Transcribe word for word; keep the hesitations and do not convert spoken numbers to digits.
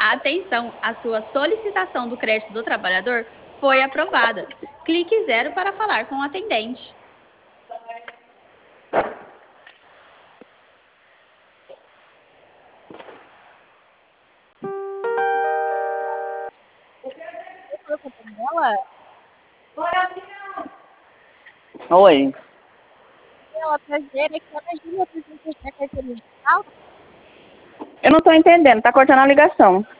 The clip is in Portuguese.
Atenção, a sua solicitação do crédito do trabalhador foi aprovada. Clique zero para falar com o atendente. Oi. Eu não tô entendendo, tá cortando a ligação.